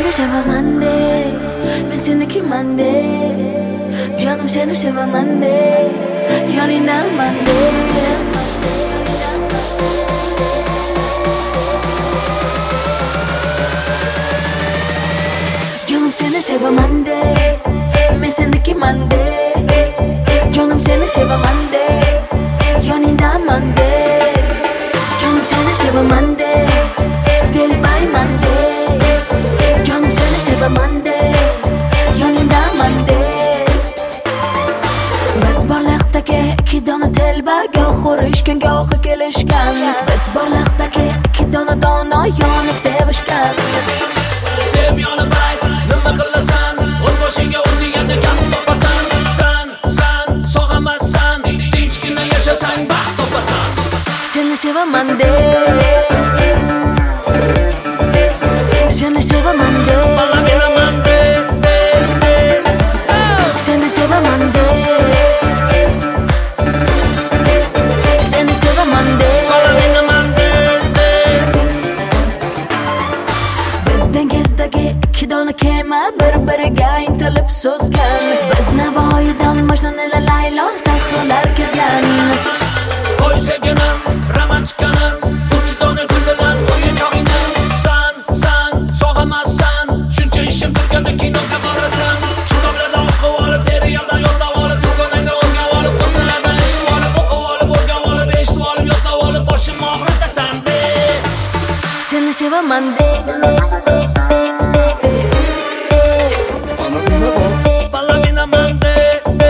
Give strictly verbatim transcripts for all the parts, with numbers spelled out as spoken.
seni sevaman de, men senikiman de. Canım seni sevaman de, yanındaman de. Canım seni sevaman de, men senikiman de. Canım seni sevaman de, yanındaman de. Canım seni sevaman de, dilbayman de. Canım seni sevaman de, yanındaman de. Biz borliqdagi ikki dona telba, goh urishgan goh kelishgan. Biz borliqdagi ikki dona dono yonib sevishgan. Sev yonimay, nima qilasan? O'z boshingga o'zing endi gap topasan. San, san, sog'amassan, tinchgina yashasang baxt topasan. Seni sevaman de, seni sevaman de. Balaminaman de, de, de. Seni sevaman de, seni sevaman de. Balaminaman de, de. Biz dengizdagi ikki dona kema bir-biriga intilib so'zgan. Biz Navoiydan Majnun ila Laylo sahrolar kezgan. Qo'y sevginim, romantikanim, uch dona guldilar o'yinchog'ingni. San, san, sog'amassan, shuncha ishim turganda kinoga borasan. Kitoblarda o'qib olib, serialdan yodlab olib, dugonangda o'rganib olib, qo'rqinlardan eshitib olib, o'qib olib, o'rganib olib, eshitib olib, yodlab olib, boshim og'ritasan de. Seni sevaman de, Balaminaman de, de.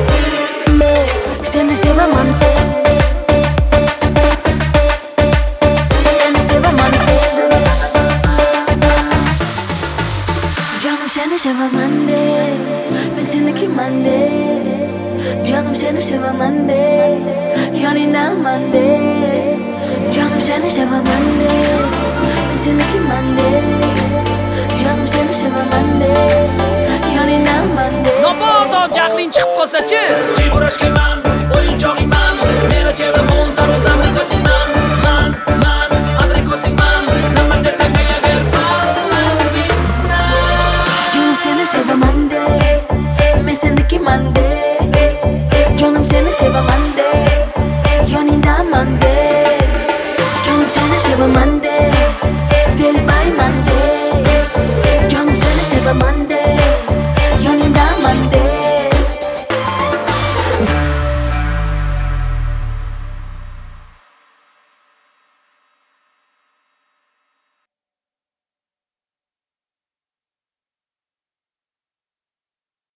seni sevaman de. Seni sevaman de. Canım seni sevaman de, men senikiman de. Canım seni sevaman de, yanındaman de. Canım seni sevaman de, men senikiman de. Canım seni sevaman de, yanındaman de. Mabodo jahling chiqib qolsa-chi, jiburashkayman, o'yinchog'ingman, meni chevrim o'ng tarozamni ko'zingman. Man, man, abrikosingman, nima desang ayaver balamina. Canım seni sevaman de, men senikiman de. Canım seni sevaman